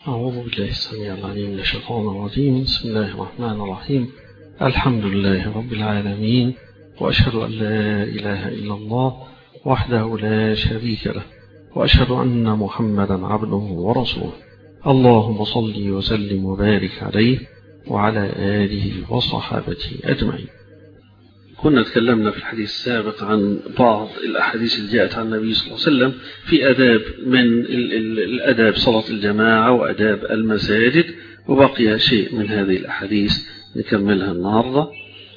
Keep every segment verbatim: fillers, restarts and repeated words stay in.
أعوذ بالله السميع العليم من الشيطان الرجيم. بسم الله الرحمن الرحيم. الحمد لله رب العالمين، وأشهد أن لا إله إلا الله وحده لا شريك له، وأشهد أن محمدا عبده ورسوله. اللهم صل وسلم وبارك عليه وعلى آله وصحابته أجمعين. كنا تكلمنا في الحديث السابق عن بعض الأحاديث اللي جاءت عن النبي صلى الله عليه وسلم في أداب من الأداب صلاة الجماعة وأداب المساجد، وبقي شيء من هذه الأحاديث نكملها النهاردة.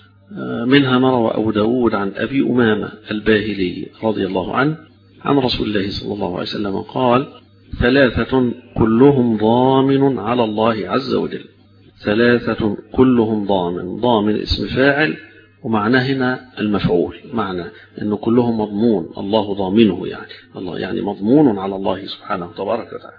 منها ما روى أبو داود عن أبي أمامة الباهلي رضي الله عنه عن رسول الله صلى الله عليه وسلم قال: ثلاثة كلهم ضامن على الله عز وجل. ثلاثة كلهم ضامن. ضامن اسم فاعل، ومعنى هنا المفعول، معنى أنه كلهم مضمون، الله ضامنه، يعني الله يعني مضمون على الله سبحانه تبارك وتعالى.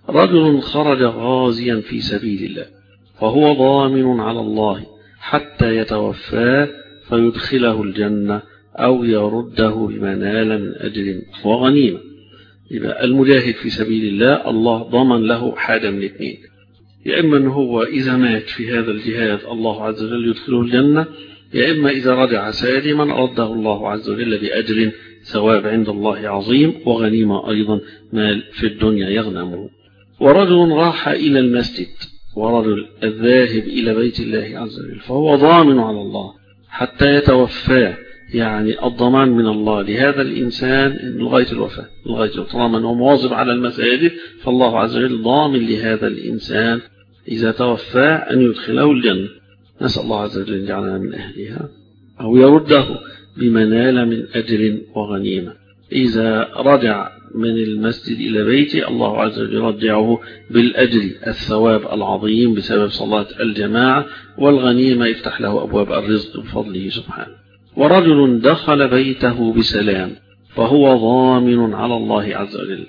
رجل خرج غازيا في سبيل الله فهو ضامن على الله حتى يتوفاه فيدخله الجنة أو يرده بمنال من أجل وغنيمة. يبقى المجاهد في سبيل الله الله ضمن له حاجة من اثنين: يا إما أنه هو إذا مات في هذا الجهاد الله عز وجل يدخله الجنة، يا إما إذا رجع سالما رده الله عز وجل بأجر ثواب عند الله عظيم وغنيمة أيضا مال في الدنيا يغنمه. ورجل راح إلى المسجد، ورجل الذاهب إلى بيت الله عز وجل فهو ضامن على الله حتى يتوفاه، يعني الضمان من الله لهذا الإنسان لغاية الوفاة، لغاية طالما أنه مواظب على المساجد فالله عز وجل ضامن لهذا الإنسان إذا توفاه أن يدخله الجنة. نسأل الله عز وجل أن يجعلنا من أهلها. أو يرده بمنال من أجر وغنيمة. إذا رجع من المسجد إلى بيته الله عز وجل يرجعه بالأجر الثواب العظيم بسبب صلاة الجماعة، والغنيمة يفتح له أبواب الرزق بفضله سبحانه. ورجل دخل بيته بسلام فهو ضامن على الله عز وجل.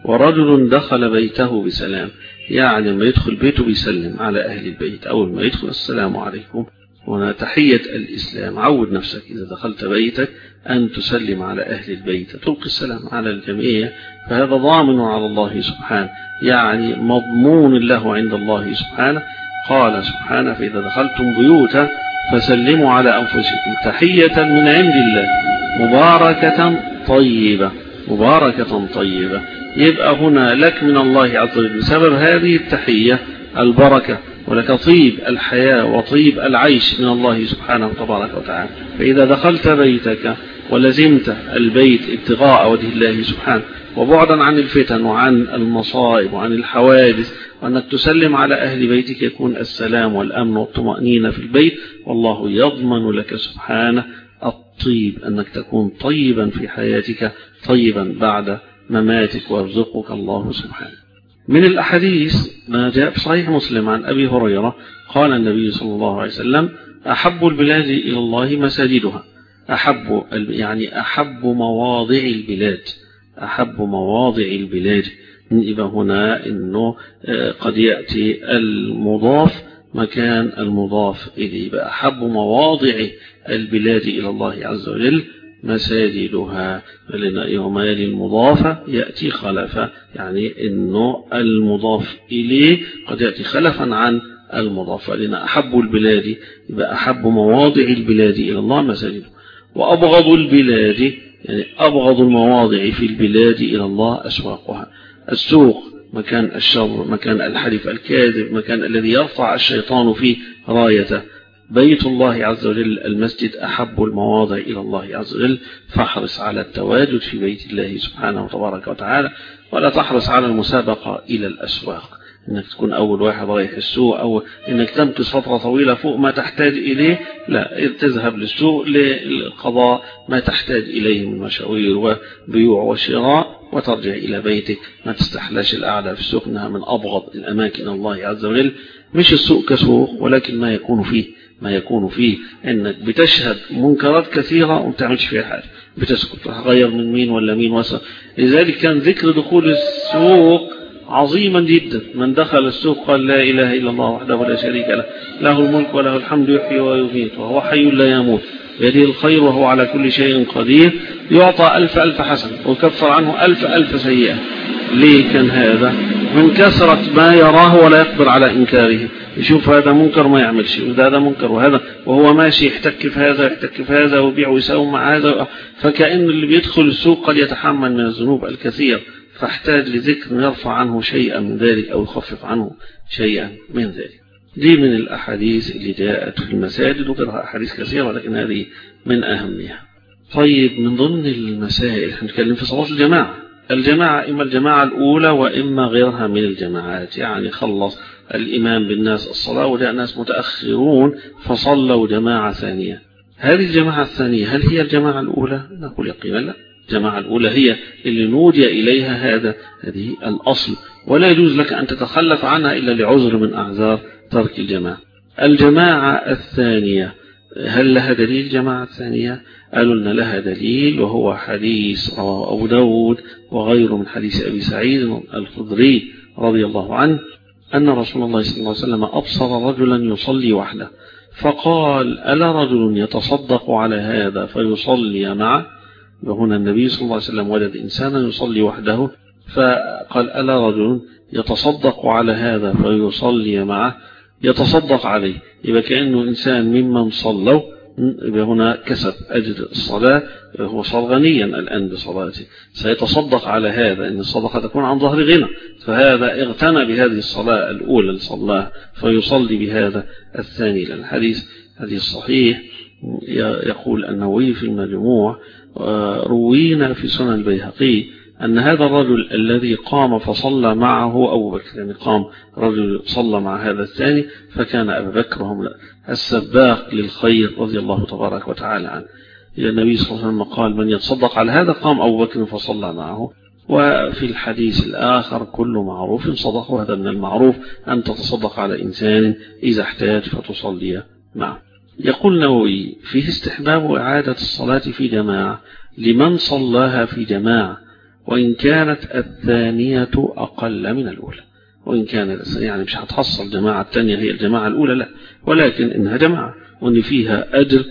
ورجل دخل بيته بسلام، يعني ما يدخل بيته بيسلم على أهل البيت. أول ما يدخل السلام عليكم، هنا تحية الإسلام. عود نفسك إذا دخلت بيتك أن تسلم على أهل البيت، تلقي السلام على الجميع، فهذا ضامن على الله سبحانه، يعني مضمون له عند الله سبحانه. قال سبحانه: فإذا دخلتم بيوتا فسلموا على أنفسكم تحية من عند الله مباركة طيبة. مباركة طيبة، يبقى هنا لك من الله عز وجل بسبب هذه التحية البركة، ولك طيب الحياة وطيب العيش من الله سبحانه تبارك وتعالى. فإذا دخلت بيتك ولزمت البيت ابتغاء وجه الله سبحانه وبعدا عن الفتن وعن المصائب وعن الحوادث، وأنك تسلم على أهل بيتك، يكون السلام والأمن والطمأنينة في البيت، والله يضمن لك سبحانه الطيب، أنك تكون طيبا في حياتك طيبا بعد مماتك، ويرزقك الله سبحانه. من الأحاديث ما جاء في صحيح مسلم عن أبي هريرة قال النبي صلى الله عليه وسلم: أحب البلاد إلى الله مساجدها. أحب يعني أحب مواضع البلاد، أحب مواضع البلاد. يبقى هنا إنه قد يأتي المضاف مكان المضاف إليه. يبقى أحب مواضع البلاد إلى الله عز وجل مساجدها، لأن يوم يلي المضافة يأتي خلفا، يعني إنه المضاف إليه قد يأتي خلفا عن المضاف، لأن أحب البلاد يبقى أحب مواضع البلاد إلى الله مساجدها. وأبغض البلاد يعني أبغض المواضع في البلاد إلى الله أسواقها. السوق مكان الشر، مكان الحلف الكاذب، مكان الذي يرفع الشيطان فيه رايته. بيت الله عز وجل المسجد أحب المواضع إلى الله عز وجل، فاحرص على التواجد في بيت الله سبحانه وتبارك وتعالى، ولا تحرص على المسابقة إلى الأسواق، إنك تكون أول واحد رايح السوق، أو إنك تمكث فترة طويلة فوق ما تحتاج إليه. لا، تذهب للسوق للقضاء ما تحتاج إليه من مشاوير وبيوع وشراء، وترجع إلى بيتك. ما تستحلاش القعدة في السوق، إنها من أبغض الأماكن الله عز وجل. مش السوق كسوق، ولكن ما يكون فيه ما يكون فيه انك بتشهد منكرات كثيرة وما بتعملش فيها حاجة، بتسكت، هغير من مين ولا مين وصل. لذلك كان ذكر دخول السوق عظيما جدا. من دخل السوق قال: لا إله إلا الله وحده لا شريك له، له الملك وله الحمد يحيي ويميت وهو حي لا يموت بيده الخير وهو على كل شيء قدير، يعطى ألف ألف حسنة ويكفر عنه ألف ألف سيئة. ليه كان هذا؟ من كثرة ما يراه ولا يقدر على إنكاره، يشوف هذا منكر ما يعملش، وده هذا منكر وهذا، وهو ماشي يحتك في هذا يحتك في هذا ويبيع ويساوم مع هذا، فكأن اللي بيدخل السوق قد يتحمل من الذنوب الكثير، فاحتاج لذكر يرفع عنه شيئا من ذلك أو يخفف عنه شيئا من ذلك. دي من الأحاديث اللي جاءت في المساجد، وغيرها أحاديث كثيرة ولكن هذه من أهمها. طيب من ضمن المسائل هنتكلم في صلاة الجماعة. الجماعة إما الجماعة الأولى وإما غيرها من الجماعات، يعني خلص الإمام بالناس الصلاة وجاء ناس متأخرون فصلوا جماعة ثانية. هذه الجماعة الثانية هل هي الجماعة الأولى؟ نقول يقينا لا، الجماعة الأولى هي اللي نودي إليها هذا هذه الأصل، ولا يجوز لك أن تتخلف عنها إلا لعذر من أعذار ترك الجماعة. الجماعة الثانية هل لها دليل؟ الجماعة الثانية قالوا أن لها دليل، وهو حديث رواه أبو داود وغيره من حديث أبي سعيد الخدري رضي الله عنه أن رسول الله صلى الله عليه وسلم أبصر رجلا يصلي وحده فقال ألا رجل يتصدق على هذا فيصلي معه؟ وهنا النبي صلى الله عليه وسلم وجد إنسانا يصلي وحده فقال ألا رجل يتصدق على هذا فيصلي معه، يتصدق عليه، يبقى كأنه إنسان ممن صلوا، يبقى هنا كسب أجر الصلاة، هو صار غنيا الآن بصلاته، سيتصدق على هذا، إن الصدقة تكون عن ظهر غنى، فهذا اغتنى بهذه الصلاة الأولى اللي صلاها فيصلي بهذا الثاني. لأن الحديث حديث صحيح يقول النووي في المجموع روينا في سنن البيهقي أن هذا الرجل الذي قام فصلى معه أبو بكر، يعني قام رجل صلى مع هذا الثاني فكان أبو بكر هم السباق للخير رضي الله تبارك وتعالى عنه. النبي صلى الله عليه وسلم قال من يتصدق على هذا قام أبو بكر فصلى معه. وفي الحديث الآخر كل معروف صدق، وهذا من المعروف أن تتصدق على إنسان إذا احتاج فتصلي معه. يقول النووي فيه استحباب إعادة الصلاة في جماعة لمن صلاها في جماعة وإن كانت الثانية أقل من الأولى، وإن كانت يعني مش هتحصل جماعة الثانية هي الجماعة الأولى لا، ولكن إنها جماعة وإن فيها أجر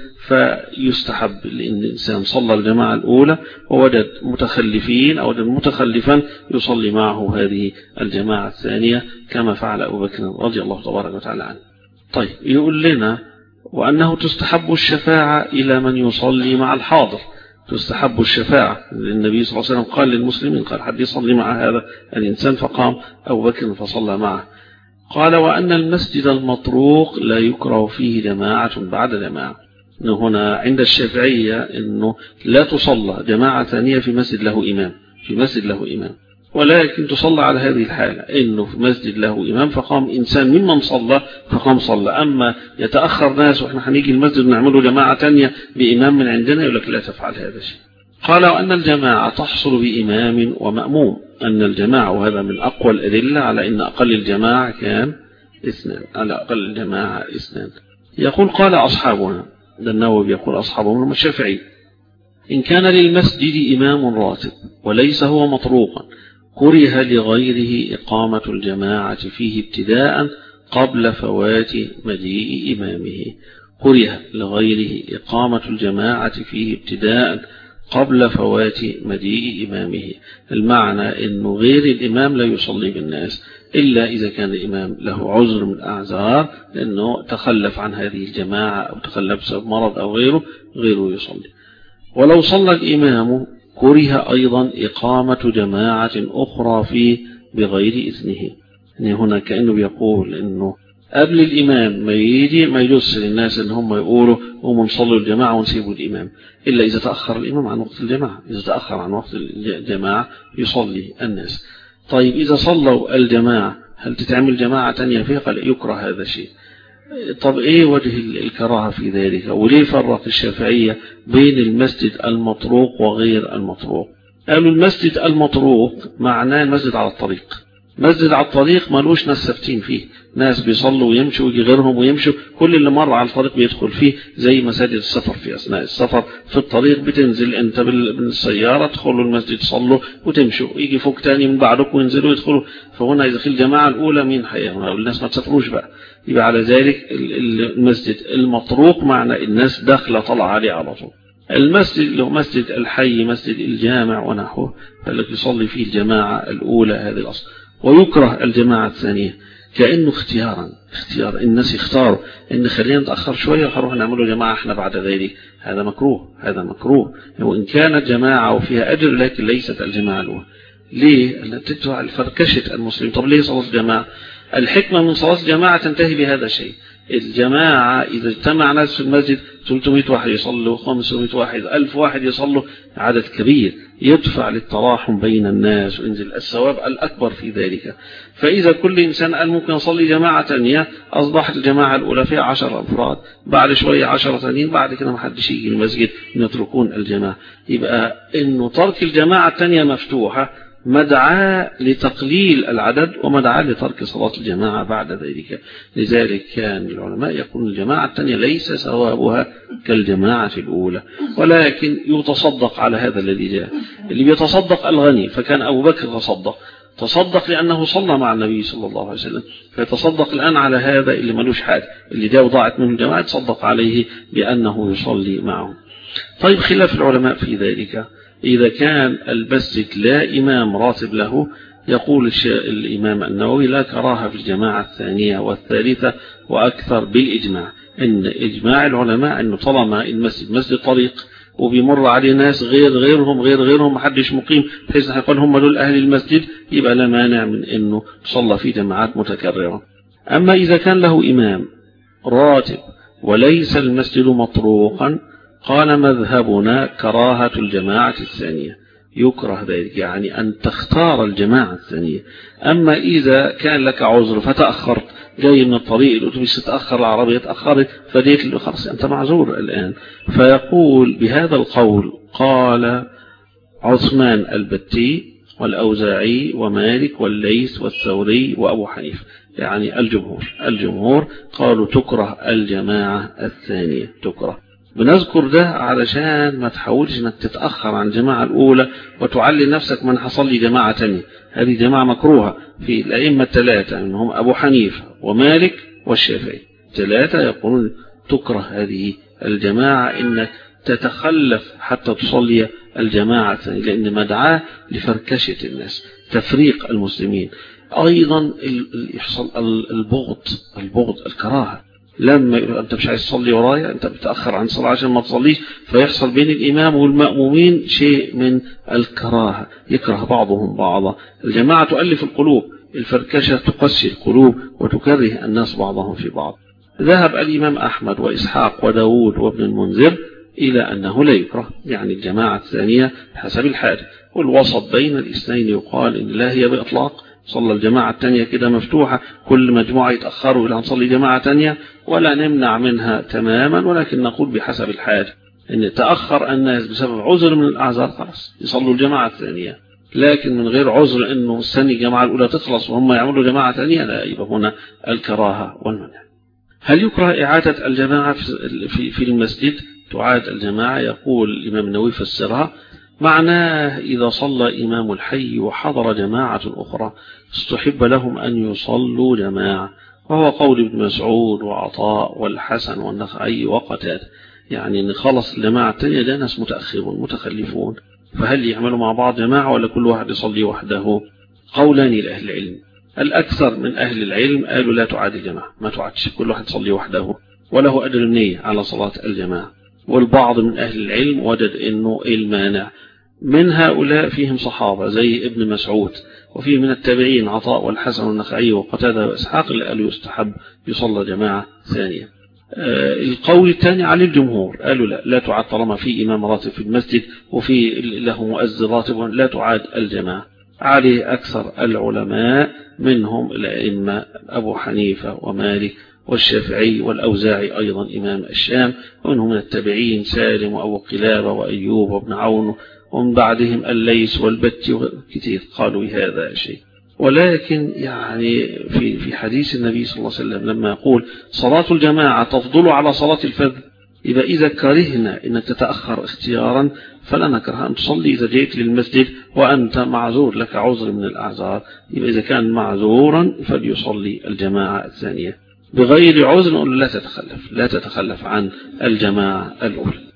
فيستحب، لأن الإنسان صلى الجماعة الأولى ووجد متخلفين أو وجد متخلفا يصلي معه هذه الجماعة الثانية كما فعل أبو بكر رضي الله تبارك وتعالى عنه. طيب يقول لنا وأنه تستحب الشفاعة إلى من يصلي مع الحاضر، تستحب الشفاعة، النبي صلى الله عليه وسلم قال للمسلمين قال حد يصلي مع هذا الإنسان فقام أبو بكر فصلى معه. قال وأن المسجد المطروق لا يكره فيه جماعة بعد جماعة، هنا عند الشافعية أنه لا تصلى جماعة ثانية في مسجد له إمام، في مسجد له إمام، ولكن تصلى على هذه الحالة إنه في مسجد له إمام فقام إنسان ممن صلى فقام صلى. أما يتأخر ناس وإحنا هنيجي المسجد نعمله جماعة تانية بإمام من عندنا يقول لك لا تفعل هذا الشيء. قال وأن الجماعة تحصل بإمام ومأموم، أن الجماعة وهذا من أقوى الأدلة على أن أقل الجماعة كان اثنان، على أقل الجماعة اثنان. يقول قال أصحابنا، ده النووي يقول أصحابنا من الشافعي إن كان للمسجد إمام راتب وليس هو مطروقا كره لغيره إقامة الجماعة فيه ابتداء قبل فوات مجيء إمامه، كره لغيره إقامة الجماعة فيه ابتداء قبل فوات مجيء إمامه، المعنى أنه غير الإمام لا يصلي بالناس إلا إذا كان الإمام له عذر من أعذار لأنه تخلف عن هذه الجماعة أو تخلف بسبب مرض أو غيره، غيره يصلي. ولو صلى الإمام كره أيضا إقامة جماعة أخرى فيه بغير إذنه، يعني هنا كأنه بيقول أنه قبل الإمام ما يجي ما يجوز للناس أن هم يقولوا هم نصلوا الجماعة ونسيبوا الإمام إلا إذا تأخر الإمام عن وقت الجماعة، إذا تأخر عن وقت الجماعة يصلي الناس. طيب إذا صلوا الجماعة هل تتعمل جماعة تانية فيها؟ قال يكره هذا الشيء. طب إيه وجه الكراهة في ذلك؟ وليه فرق الشافعية بين المسجد المطروق وغير المطروق؟ قالوا المسجد المطروق معناه المسجد على الطريق، مسجد على الطريق مالوش ناس ثابتين فيه، ناس بيصلوا ويمشوا ويجي غيرهم ويمشوا، كل اللي مر على الطريق بيدخل فيه، زي مساجد السفر في أثناء السفر في الطريق بتنزل أنت بالسيارة تدخلوا المسجد تصلوا وتمشوا، يجي فوق تاني من بعدك وينزلوا يدخلوا. فهنا إذا في الجماعة الأولى مين حقيقة؟ الناس ما تسافروش بقى، يبقى على ذلك المسجد المطروق معنى الناس داخلة طلع عليه على طول. المسجد اللي هو مسجد الحي، مسجد الجامع ونحوه، الذي يصلي فيه الجماعة الأولى هذه الأصل. ويكره الجماعة الثانية كأنه اختيارا اختيار الناس يختاروا إن خلينا نتأخر شوية وهنروح نعمله جماعة احنا بعد ذلك. هذا مكروه، هذا مكروه. وإن كانت جماعة وفيها أجر لكن ليست الجماعة الأولى. ليه؟ أن تدفع الفركشة المسلم. طب ليه صلاة الجماعة؟ الحكمة من صلاة الجماعة تنتهي بهذا الشيء. الجماعة إذا اجتمع ناس في المسجد ثلاثمائة واحد يصلوا، خمسمائة واحد، ألف واحد يصلوا، عدد كبير يدفع للتراحم بين الناس وينزل الثواب الأكبر في ذلك. فإذا كل إنسان قال ممكن يصلي جماعة تانية، أصبحت الجماعة الأولى فيها عشر أفراد، بعد شوية عشرة ثانيين، بعد كده ما حدش يجي المسجد يتركون الجماعة. يبقى إنه ترك الجماعة التانية مفتوحة مدعاة لتقليل العدد ومدعاة لترك صلاة الجماعة بعد ذلك. لذلك كان العلماء يقولون الجماعة الثانية ليس ثوابها كالجماعة الأولى، ولكن يتصدق على هذا الذي جاء. اللي بيتصدق الغني، فكان أبو بكر تصدق تصدق لأنه صلى مع النبي صلى الله عليه وسلم، فيتصدق الآن على هذا اللي ملوش حاجة، اللي جاء وضاعت منه الجماعة تصدق عليه بأنه يصلي معه. طيب خلاف العلماء في ذلك. إذا كان المسجد لا إمام راتب له، يقول الإمام النووي لا كراهة في الجماعة الثانية والثالثة وأكثر بالإجماع. إن إجماع العلماء أنه طالما المسجد مسجد طريق وبيمر عليه ناس غير غيرهم غير غيرهم محدش مقيم بحيث يقول هم دول أهل المسجد، يبقى لا مانع من أنه تصلى في جماعات متكررة. أما إذا كان له إمام راتب وليس المسجد مطروقا، قال مذهبنا كراهة الجماعة الثانية، يكره ذلك، يعني أن تختار الجماعة الثانية. أما إذا كان لك عذر فتأخرت، جاي من الطريق الأتوبيس تأخر، العربية تأخرت، فديت اللي خلاص أنت معذور الآن. فيقول بهذا القول قال عثمان البتي والأوزاعي ومالك والليث والثوري وأبو حنيفة، يعني الجمهور الجمهور قالوا تكره الجماعة الثانية، تكره. بنذكر ده علشان ما تحاولش انك تتأخر عن الجماعة الأولى وتعلي نفسك من حصل لي جماعة تانية. هذه جماعة مكروهة في الأئمة الثلاثة، منهم أبو حنيفة ومالك والشافعي، ثلاثة يقولون تكره هذه الجماعة، إنك تتخلف حتى تصلي الجماعة الثانية، لأن مدعاة لفركشة الناس، تفريق المسلمين. أيضا يحصل البغض البغض الكراهة، لما يقول أنت مش عايز تصلي ورايا، أنت بتأخر عن صلاة عشان ما تصليش، فيحصل بين الإمام والمأمومين شيء من الكراهة، يكره بعضهم بعضا. الجماعة تؤلف القلوب، الفركشة تقسي القلوب وتكره الناس بعضهم في بعض. ذهب الإمام أحمد وإسحاق وداود وابن المنذر إلى أنه لا يكره، يعني الجماعة الثانية حسب الحال، والوسط بين الاثنين يقال إن لا هي بإطلاق صلى الجماعة الثانية كده مفتوحة، كل مجموعة يتأخروا إلى أن نصلي جماعة ثانية، ولا نمنع منها تماما، ولكن نقول بحسب الحال إن تأخر الناس بسبب عذر من الأعذار خلاص يصلوا الجماعة الثانية، لكن من غير عذر إنه السنة الجماعة الأولى تخلص وهم يعملوا جماعة ثانية، لا، يبقى هنا الكراهة والمنع. هل يكره إعادة الجماعة في في المسجد؟ تعاد الجماعة، يقول الإمام النووي فسرها، معناه إذا صلى إمام الحي وحضر جماعة أخرى استحب لهم أن يصلوا جماعة، وهو قول ابن مسعود وعطاء والحسن والنخعي وقتادة، يعني أن خلص الجماعة الثانية ده ناس متأخرون متخلفون، فهل يعملوا مع بعض جماعة ولا كل واحد يصلي وحده؟ قولان لأهل العلم. الأكثر من أهل العلم قالوا لا تعاد الجماعة، ما تعادش، كل واحد يصلي وحده وله أجر النية على صلاة الجماعة. والبعض من أهل العلم وجد أنه المانع من هؤلاء فيهم صحابة زي ابن مسعود، وفيه من التابعين عطاء والحسن والنخعي وقتادة وإسحاق اللي قالوا يستحب يصلى جماعة ثانية. آه القول الثاني على الجمهور، قالوا لا لا تعاد طالما في إمام راتب في المسجد وفي له مؤذن راتب لا تعاد الجماعة. عليه أكثر العلماء منهم الأئمة أبو حنيفة ومالك والشافعي والأوزاعي أيضا إمام الشام، ومنهم من التابعين سالم وأبو قلابة وأيوب وابن عون، ومن بعدهم الليث والبتي كثير قالوا هذا شيء. ولكن يعني في في حديث النبي صلى الله عليه وسلم لما يقول صلاة الجماعة تفضل على صلاة الفجر، يبقى إذا كرهنا إنك تتأخر اختيارا فلا نكره أن تصلي إذا جئت للمسجد وأنت معذور، لك عذر من الأعذار، يبقى إذا كان معذورا فليصلي الجماعة الثانية. بغير عذر نقول لا تتخلف لا تتخلف عن الجماعة الأولى.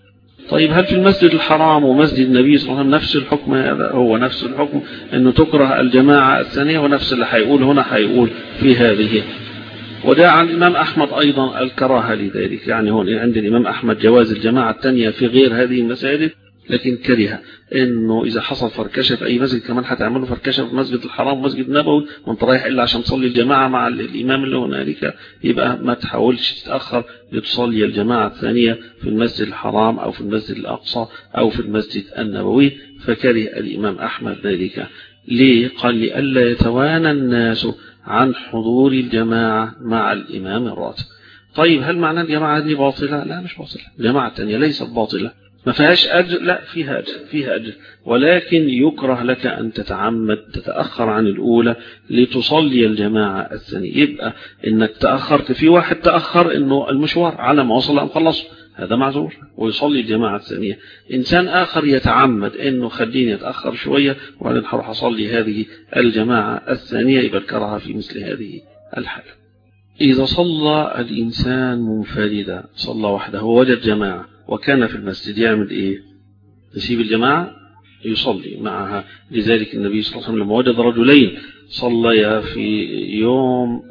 طيب هل في المسجد الحرام ومسجد النبي صلى الله عليه وسلم نفس الحكم؟ هذا هو نفس الحكم، أنه تكره الجماعة الثانية، ونفس اللي هيقول هنا هيقول في هذه. وده عن الإمام أحمد أيضا الكراهة لذلك، يعني هون عند الإمام أحمد جواز الجماعة الثانية في غير هذه المساجد، لكن كره انه اذا حصل فركشه في اي مسجد كمان هتعملوا فركشه في مسجد الحرام ومسجد النبوي وانت رايح الا عشان تصلي الجماعه مع الامام اللي هنالك، يبقى ما تحاولش تتاخر لتصلي الجماعه الثانيه في المسجد الحرام او في المسجد الاقصى او في المسجد النبوي. فكره الامام احمد ذلك. ليه؟ قال لئلا يتوانى الناس عن حضور الجماعه مع الامام الراتب. طيب هل معنى الجماعه دي باطله؟ لا مش باطله، الجماعه الثانيه ليست باطله، ما فيهاش أجر، لا فيها أجر، فيها أجر، ولكن يكره لك أن تتعمد تتأخر عن الأولى لتصلي الجماعة الثانية. يبقى إنك تأخرت في واحد تأخر إنه المشوار على ما وصل أن خلصه، هذا معذور ويصلي الجماعة الثانية. إنسان آخر يتعمد إنه خليني يتأخر شوية وبعدين هروح أصلي هذه الجماعة الثانية، يبقى الكراهة في مثل هذه الحالة. إذا صلى الإنسان منفردا، صلى وحده ووجد جماعة وكان في المسجد، يعمل إيه؟ يسيب الجماعة يصلي معها. لذلك النبي صلى الله عليه وسلم لما وجد رجلين صليا في يوم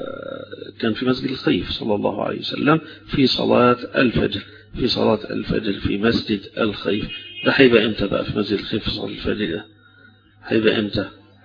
كان في مسجد الخيف صلى الله عليه وسلم في صلاة الفجر، في صلاة الفجر في مسجد الخيف. ده هيبقى امتى بقى في مسجد الخيف في صلاة الفجر؟ ده هيبقى امتى؟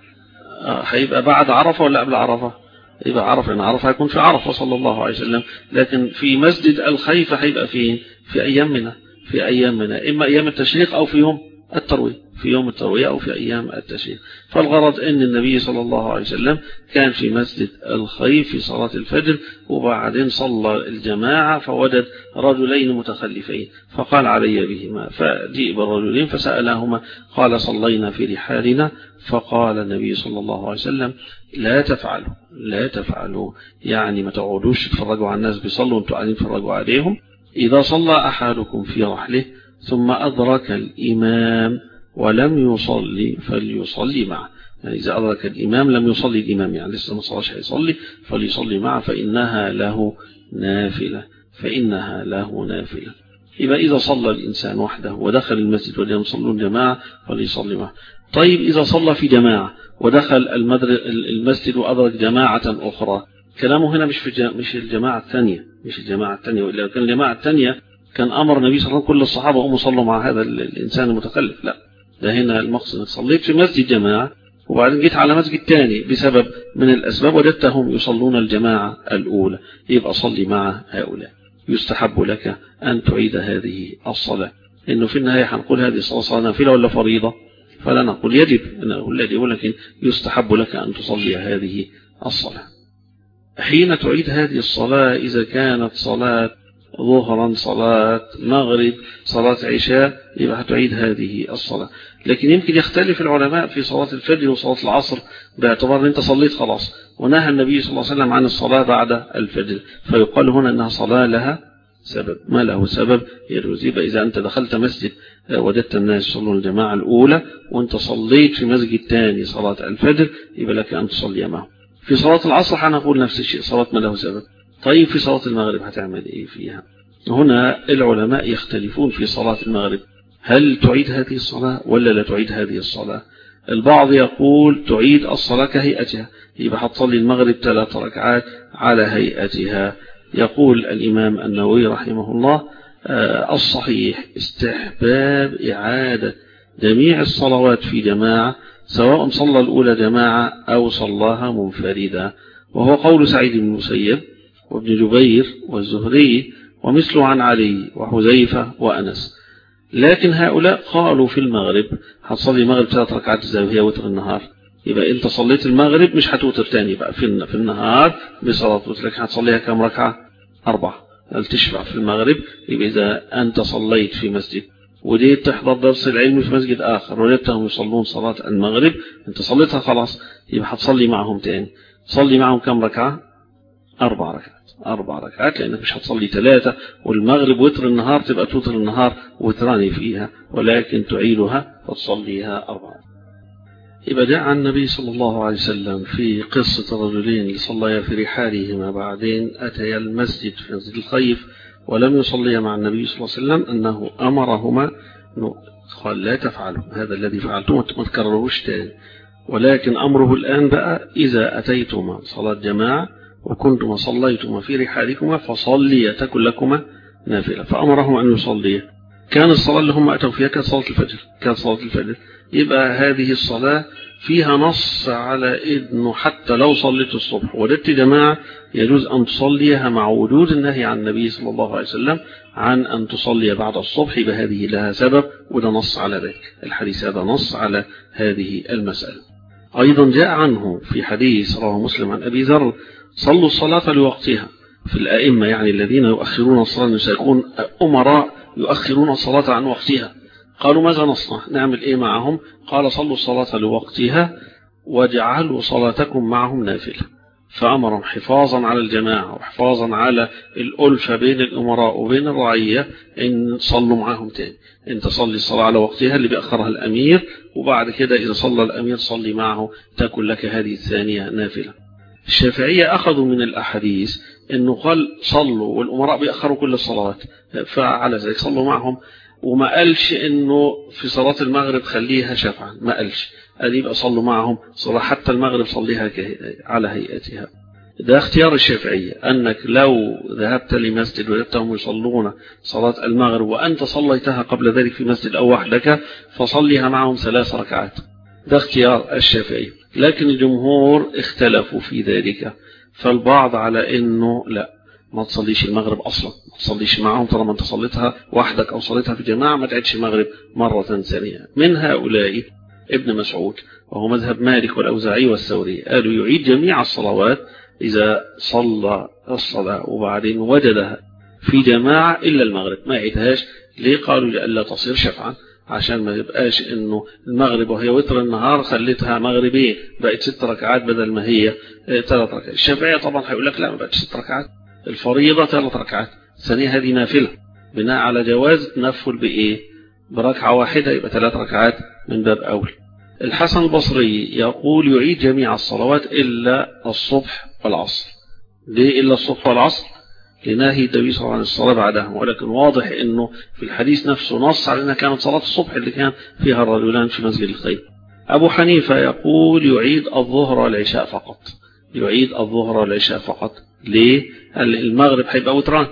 هيبقى بعد عرفة ولا قبل عرفة؟ يبقى عرفة، لأن عرفة هيكون في عرفة صلى الله عليه وسلم، لكن في مسجد الخيف هيبقى فين؟ في أيامنا، في أيامنا إما أيام التشريق أو في يوم التروية، في يوم التروية أو في أيام التشريق. فالغرض أن النبي صلى الله عليه وسلم كان في مسجد الخيف في صلاة الفجر، وبعدين صلى الجماعة فوجد رجلين متخلفين فقال علي بهما، فجيء بالرجلين فسألهما قال صلينا في رحالنا، فقال النبي صلى الله عليه وسلم لا تفعلوا لا تفعلوا، يعني ما تقعدوش تتفرجوا على الناس بيصلوا وانتوا قاعدين تتفرجوا عليهم. إذا صلى أحدكم في رحله ثم أدرك الإمام ولم يصلي فليصلي معه، يعني إذا أدرك الإمام لم يصلي الإمام، يعني لسه ما صلاش هيصلي، فليصلي معه فإنها له نافلة، فإنها له نافلة. يبقى إذا صلى الإنسان وحده ودخل المسجد ولم يصلون جماعة فليصلي معه. طيب إذا صلى في جماعة ودخل المسجد وأدرك جماعة أخرى، كلامه هنا مش في مش الجماعة الثانية، مش الجماعة الثانية، وإلا كان الجماعة الثانية كان أمر النبي صلى الله عليه وسلم كل الصحابة قوموا صلوا مع هذا الإنسان المتخلف. لا، ده هنا المقصد انك صليت في مسجد جماعة وبعدين جيت على مسجد ثاني بسبب من الأسباب وجدتهم يصلون الجماعة الأولى، يبقى صلي مع هؤلاء. يستحب لك أن تعيد هذه الصلاة، إنه في النهاية هنقول هذه الصلاة صلاة نافلة ولا فريضة؟ فلا نقول يجب، نقول يجب، ولكن يستحب لك أن تصلي هذه الصلاة. حين تعيد هذه الصلاة إذا كانت صلاة ظهرا، صلاة مغرب، صلاة عشاء، يبقى هتعيد هذه الصلاة. لكن يمكن يختلف العلماء في صلاة الفجر وصلاة العصر باعتبار ان انت صليت خلاص، ونهى النبي صلى الله عليه وسلم عن الصلاة بعد الفجر، فيقال هنا انها صلاة لها سبب، ما له سبب يجوز. يبقى اذا انت دخلت مسجد وجدت الناس يصلون الجماعة الاولى وانت صليت في مسجد ثاني صلاة الفجر، يبقى لك ان تصلي معه. في صلاة العصر هنقول نفس الشيء، صلاة ما له سبب. طيب في صلاة المغرب هتعمل ايه فيها؟ هنا العلماء يختلفون في صلاة المغرب، هل تعيد هذه الصلاة ولا لا تعيد هذه الصلاة؟ البعض يقول تعيد الصلاة كهيئتها، يبقى هتصلي المغرب ثلاث ركعات على هيئتها. يقول الإمام النووي رحمه الله الصحيح استحباب إعادة جميع الصلوات في جماعة، سواء صلى الأولى جماعة أو صلاها منفردا، وهو قول سعيد بن المسيب وابن جبير والزهري ومثل عن علي وحذيفة وأنس. لكن هؤلاء قالوا في المغرب هتصلي المغرب ثلاث ركعات زي وهي وتر النهار، يبقى انت صليت المغرب مش هتوتر تاني بقى في النهار بصلاة وتر، لكن هتصليها كم ركعة؟ أربعة. هل تشفع في المغرب؟ يبقى إذا أنت صليت في مسجد وديت تحضر درس العلم في مسجد آخر وجدتهم يصلون صلاة المغرب، انت صليتها خلاص، يبقى هتصلي معهم تاني. صلي معهم كم ركعة؟ أربع ركعات، أربع ركعات، لأنك مش هتصلي ثلاثة، والمغرب وتر النهار تبقى توتر النهار وتراني فيها، ولكن تعيدها وتصليها أربعة. يبقى جاء عن النبي صلى الله عليه وسلم في قصة الرجلين اللي صليا في رحالهما، بعدين أتيا المسجد في مسجد الخيف ولم يصلي مع النبي صلى الله عليه وسلم أنه أمرهما قال لا تفعلوا هذا الذي فعلتم ما تكرروش تاني، ولكن أمره الآن بقى إذا أتيتما صلاة جماعة وكنتما صليتما في رحالكما فصلي تكن لكما نافلة، فأمرهم أن يصلي. كان الصلاة اللي هم أتوا فيها كانت صلاة الفجر كانت صلاة الفجر يبقى هذه الصلاة فيها نص على إنه حتى لو صليت الصبح ولدت جماعة يجوز أن تصليها مع وجود النهي عن النبي صلى الله عليه وسلم عن أن تصلي بعد الصبح، بهذه لها سبب وده نص على ذلك. الحديث هذا نص على هذه المسألة. أيضا جاء عنه في حديث رواه مسلم عن أبي ذر صلوا الصلاة لوقتها، في الأئمة يعني الذين يؤخرون الصلاة سيكون أمراء يؤخرون الصلاة عن وقتها. قالوا ماذا نصنع نعمل إيه معهم؟ قال صلوا الصلاة لوقتها واجعلوا صلاتكم معهم نافلة، فأمرهم حفاظا على الجماعة وحفاظا على الألفة بين الأمراء وبين الرعية إن صلوا معهم تاني، إن تصلي الصلاة على وقتها اللي بيأخرها الأمير، وبعد كده إذا صلى الأمير صلي معه تكن لك هذه الثانية نافلة. الشافعية أخذوا من الأحاديث إنه قال صلوا والأمراء بيأخروا كل الصلوات فعلى ذلك صلوا معهم، وما قالش إنه في صلاة المغرب خليها شفعا، ما قالش قال يبقى صلوا معهم صلاة حتى المغرب صليها على هيئتها. ده اختيار الشافعية، أنك لو ذهبت لمسجد وجدتهم يصلون صلاة المغرب وأنت صليتها قبل ذلك في مسجد أو وحدك فصليها معهم ثلاث ركعات، ده اختيار الشافعي. لكن الجمهور اختلفوا في ذلك، فالبعض على انه لا ما تصليش المغرب اصلا، ما تصليش معهم طالما انت صليتها وحدك او صليتها في جماعه ما تعيدش المغرب مره ثانيه. من هؤلاء ابن مسعود وهو مذهب مالك والاوزاعي والثوري، قالوا يعيد جميع الصلوات اذا صلى الصلاه وبعدين وجدها في جماعه الا المغرب ما يعيدهاش. ليه؟ قالوا لئلا تصير شفعا، عشان ما يبقاش انه المغرب وهي وتر النهار خليتها مغربين بقت ست ركعات بدل ما هي ثلاث ركعات. الشافعية طبعا هيقول لك لا ما بقتش ست ركعات، الفريضة ثلاث ركعات، ثانية هذه نافلة بناء على جواز تنفل بايه بركعة واحدة يبقى ثلاث ركعات من باب اول. الحسن البصري يقول يعيد جميع الصلوات الا الصبح والعصر. ليه الا الصبح والعصر؟ لنهي النبي صلى الله عليه وسلم عن الصلاة بعدهم، ولكن واضح انه في الحديث نفسه نص على انها كانت صلاة الصبح اللي كان فيها الرجلان في مسجد الخير. ابو حنيفة يقول يعيد الظهر والعشاء فقط، يعيد الظهر والعشاء فقط. ليه؟ المغرب هيبقى وتران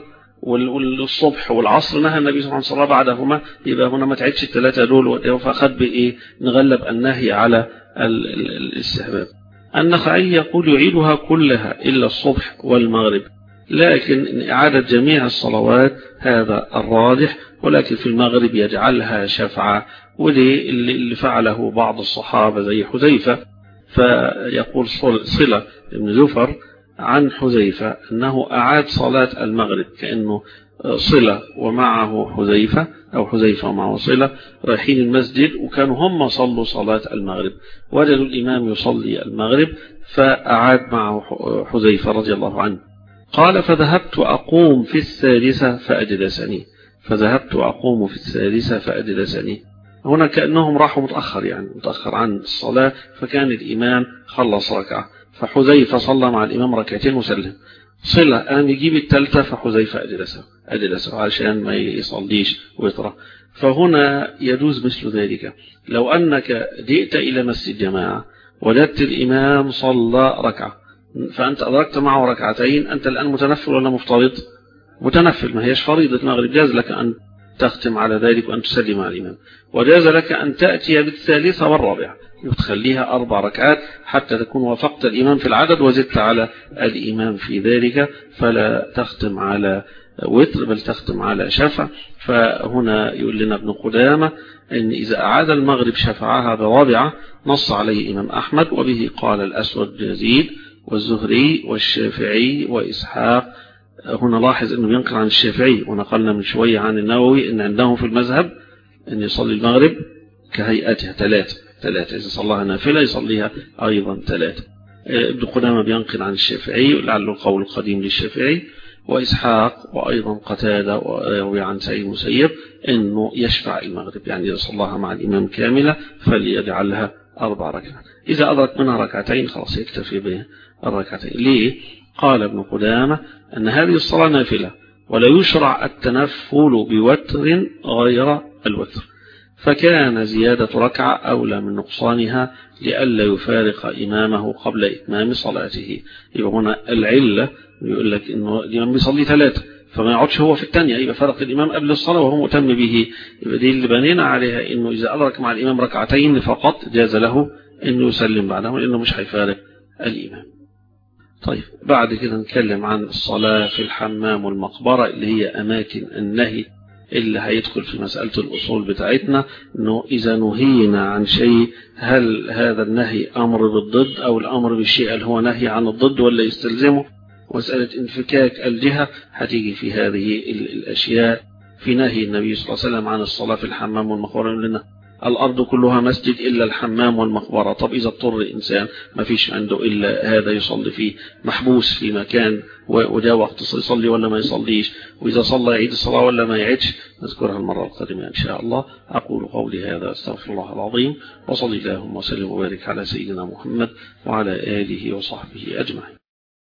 والصبح والعصر نهى النبي صلى الله عليه وسلم بعدهما، يبقى هنا ما تعيدش الثلاثة دول، فاخذ بايه نغلب النهي على الاستحباب. النخعي يقول يعيدها كلها الا الصبح والمغرب، لكن إعادة جميع الصلوات هذا الراجح، ولكن في المغرب يجعلها شفعة، وليه اللي فعله بعض الصحابة زي حذيفة. فيقول صلة بن زفر عن حذيفة أنه أعاد صلاة المغرب، كأنه صلة ومعه حذيفة أو حذيفة ومعه صلة رايحين المسجد وكانوا هم صلوا صلاة المغرب، وجدوا الإمام يصلي المغرب فأعاد معه حذيفة رضي الله عنه. قال فذهبت أقوم في الثالثة فأجلسني، فذهبت أقوم في الثالثة فأجلسني. هنا كأنهم راحوا متأخر، يعني متأخر عن الصلاة، فكان الإمام خلص ركعة فحذيفة صلى مع الإمام ركعتين وسلم. صلة أن يجيب الثالثة فحذيفة أجلسه أجلسه عشان ما يصليش ويطرح. فهنا يجوز مثل ذلك. لو أنك جئت إلى مسجد جماعة وجدت الإمام صلى ركعة فأنت أدركت معه ركعتين، أنت الآن متنفل ولا مفترض؟ متنفل، ما هيش فريضة المغرب، جاز لك أن تختم على ذلك وأن تسلم على الإمام، وجاز لك أن تأتي بالثالثة والرابعة وتخليها أربع ركعات حتى تكون وافقت الإمام في العدد وزدت على الإمام في ذلك، فلا تختم على وتر بل تختم على شفع. فهنا يقول لنا ابن قدامة أن إذا أعاد المغرب شفعها برابعة نص عليه إمام أحمد، وبه قال الأسود يزيد والزهري والشافعي وإسحاق. هنا لاحظ أنه ينقل عن الشافعي، ونقلنا من شوية عن النووي أن عندهم في المذهب أن يصلي المغرب كهيئتها ثلاثة ثلاثة إذا صلاها نافلة يصليها أيضا ثلاثة. ابن قدامة بينقل عن الشافعي لعله القول القديم للشافعي وإسحاق وأيضا قتادة ويروي عن سعيد المسيب أنه يشفع المغرب، يعني إذا صلاها مع الإمام كاملة فليجعلها أربع ركعات، إذا أدرك منها ركعتين خلاص يكتفي به الركعتين. ليه؟ قال ابن قدامة أن هذه الصلاة نافلة ولا يشرع التنفل بوتر غير الوتر، فكان زيادة ركعة أولى من نقصانها لئلا يفارق إمامه قبل إتمام صلاته. يبقى هنا العلة يقول لك إنه الإمام بيصلي ثلاثة فما يقعدش هو في الثانية، يبقى فرق الإمام قبل الصلاة وهو مهتم به. يبقى دي اللي بنينا عليها إنه إذا أدرك مع الإمام ركعتين فقط جاز له إنه يسلم بعدهم لأنه مش هيفارق الإمام. طيب بعد كده نتكلم عن الصلاة في الحمام والمقبرة اللي هي أماكن النهي اللي هيدخل في مسألة الأصول بتاعتنا، إنه إذا نهينا عن شيء هل هذا النهي أمر بالضد أو الأمر بالشيء اللي هو نهي عن الضد ولا يستلزمه. ومسألة انفكاك الجهة هتيجي في هذه الأشياء في نهي النبي صلى الله عليه وسلم عن الصلاة في الحمام والمقبرة، لنا الأرض كلها مسجد إلا الحمام والمقبرة. طب إذا اضطر إنسان ما فيش عنده إلا هذا يصلي فيه، محبوس في مكان وجاء وقت يصلي ولا ما يصليش، وإذا صلى يعيد الصلاة ولا ما يعيدش، نذكرها المرة القادمة إن شاء الله. أقول قولي هذا أستغفر الله العظيم، وصلي اللهم وسلم وبارك على سيدنا محمد وعلى آله وصحبه أجمعين.